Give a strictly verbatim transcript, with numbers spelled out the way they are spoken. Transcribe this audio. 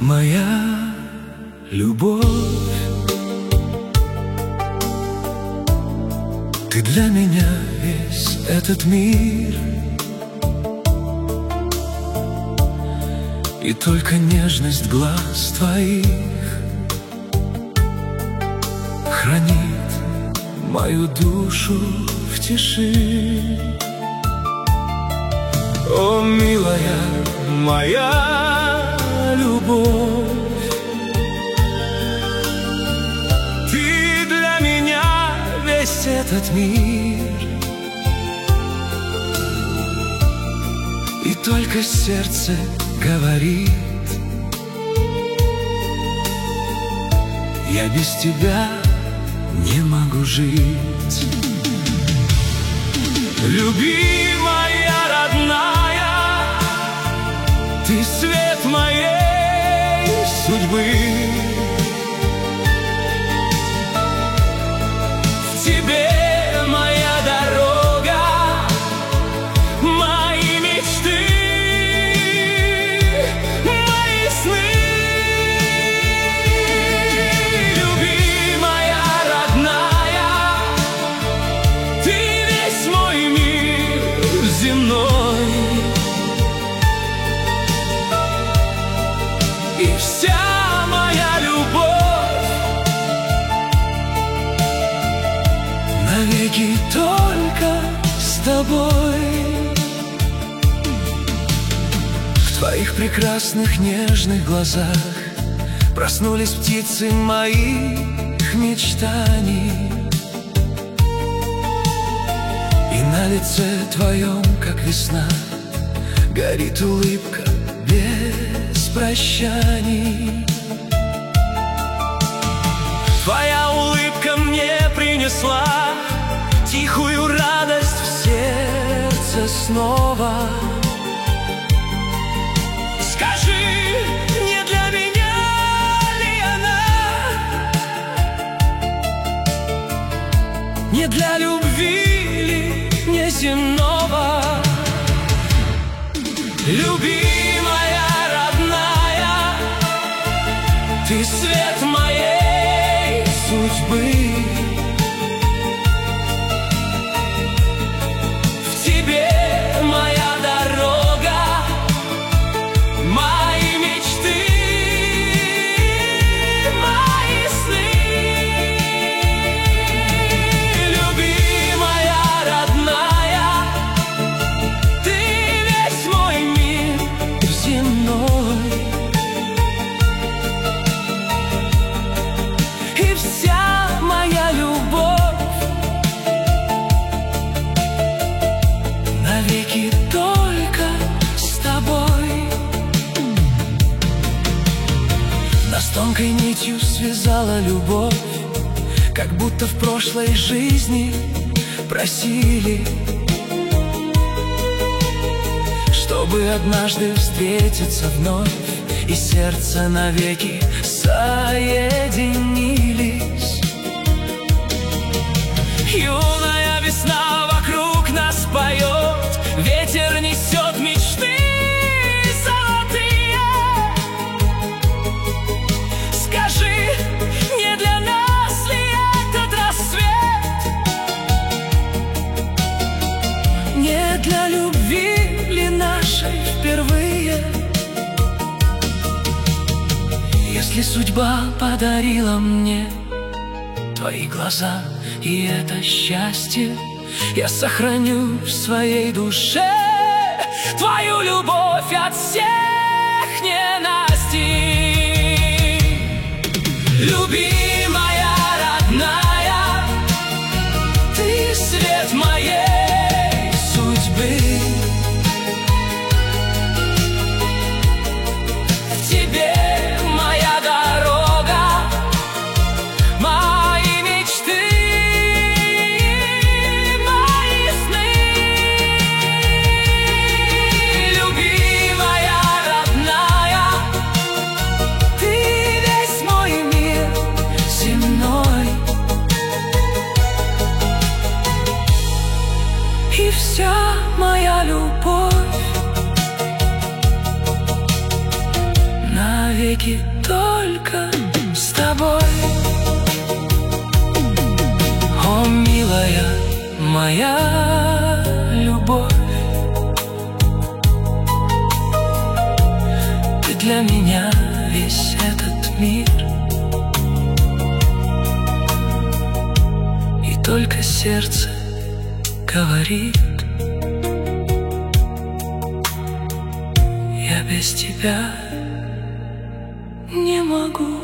моя любовь, ты для меня весь этот мир, и только нежность глаз твоих хранит мою душу в тиши. О, милая моя любовь, ты для меня весь этот мир, и только сердце говорит: я без тебя не могу жить. Любимая родная, ты свет моей судьбы. В тебе моя дорога, мои мечты, мои сны. Любимая родная, ты весь мой мир земной, и вся моя любовь навеки только с тобой. В твоих прекрасных нежных глазах проснулись птицы моих мечтаний, и на лице твоем, как весна, горит улыбка без прощаний. Твоя улыбка мне принесла тихую радость в сердце снова. Скажи, не для меня ли она? Не для любви ли неземного? Любимая родная, ты свет моей судьбы. В тебе моя дорога, мои мечты, мои сны. Любимая родная, ты весь мой мир земной, и вся моя любовь навеки только с тобой. Нас тонкой нитью связала любовь, как будто в прошлой жизни просили, чтобы однажды встретиться вновь, и сердца навеки соединились. Юная весна вокруг нас поет, ветер несет мечты золотые. Скажи, не для нас ли этот рассвет? Не для любви ли нашей впервые? Если судьба подарила мне твои глаза и это счастье, я сохраню в своей душе твою любовь от всех ненастей. Любимая родная, ты свет моей судьбы. В тебе моя дорога, мои мечты, мои сны. Любимая родная, ты весь мой мир навеки только с тобой. О, милая моя любовь, ты для меня весь этот мир, и только сердце говорит: я без тебя не могу.